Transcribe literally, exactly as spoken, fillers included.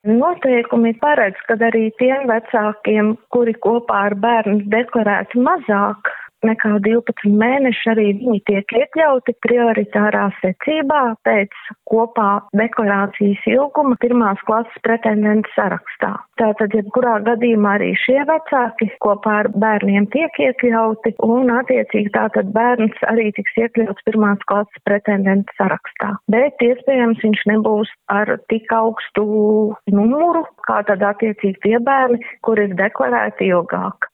Noteikumi paredz, ka arī tiem vecākiem, kuri kopā ar bērnu deklarēti mazāk nekā divpadsmit mēneši, arī viņi tiek iekļauti prioritārā secībā pēc kopā deklarācijas ilguma pirmās klases pretendentu sarakstā. Tātad, jebkurā gadījumā arī šie vecāki kopā ar bērniem tiek iekļauti un attiecīgi tātad bērns arī tiks iekļauts pirmās klases pretendentu sarakstā. Bet iespējams viņš nebūs ar tik augstu numuru, kā tad attiecīgi tie bērni, kur ir deklarēti ilgāk.